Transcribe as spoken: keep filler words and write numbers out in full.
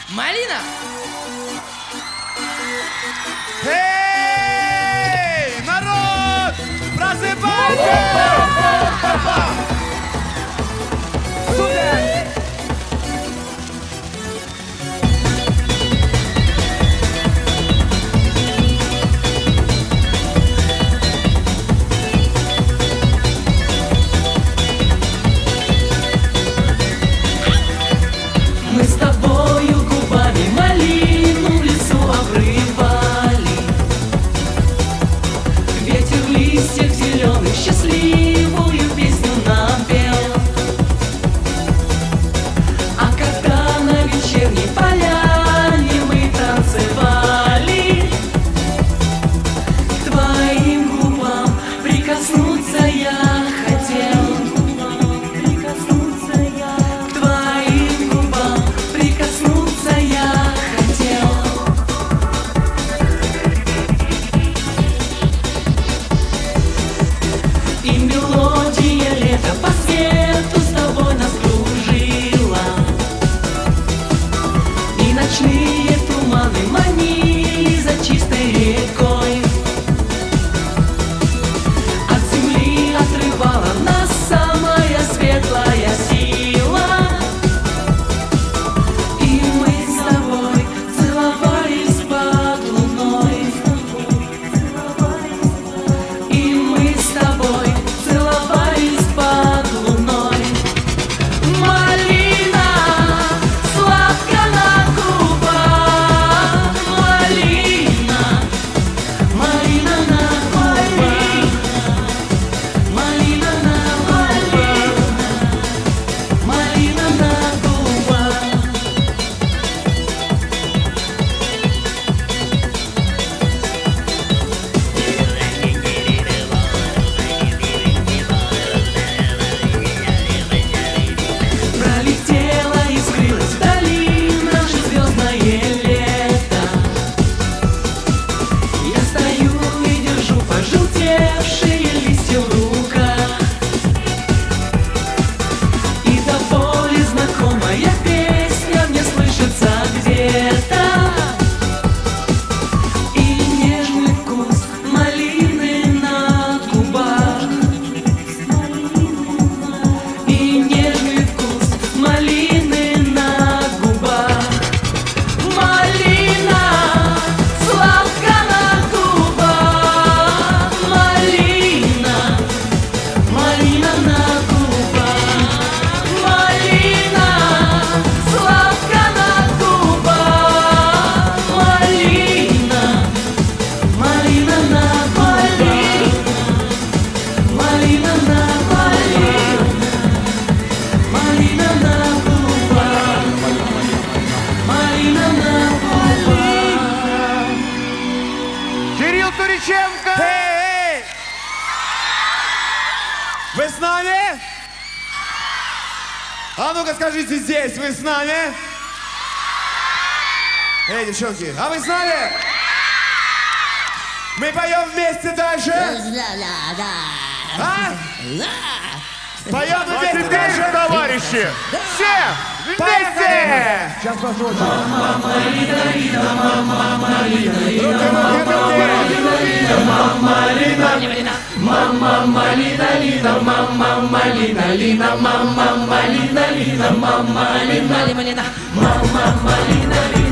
Малина! Эй, народ! Просыпайтесь! Сюда! Мы с тобою губами малину в лесу обрывали. Ветер в листьях зеленых счастливую песню нам пел. А когда на вечерней поляне мы танцевали, к твоим губам прикоснуться я хотел. И мелодия лета по свету с тобой нас кружила, и ночные туманы манили за чистой рекой. От земли отрывала нас самая светлая сила, и мы с тобой целовались под луной. И мы с тобой целовались под луной. Малина, сладко на губах. Малина, малина на губах. Малина на губах. Малина на губах. Пролетело и скрылось вдали наше звездное лето. Я стою и держу пожелтевшие листья в руках, и до боли знакомая песня мне слышится где-то. И нежный вкус малины на губах. И нежный вкус малины на губах. Малина, сладко на губах. Малина, малина на губах. Малина, сладко на губах. Малина, малина на губах. Малина на малина. Малина на губах. Малина на губах. Кирилл Туриченко! Эй, эй! Вы с нами? А ну-ка скажите здесь, вы с нами? Эй, девчонки, а вы с нами? Мы поем вместе дальше? А? Поем А вместе теперь, дальше? товарищи, все вместе! Сейчас ваша очередь. Мама, Мама малина лина, мама малина лина, мама малина лина, мама малина лина, мама малина лина.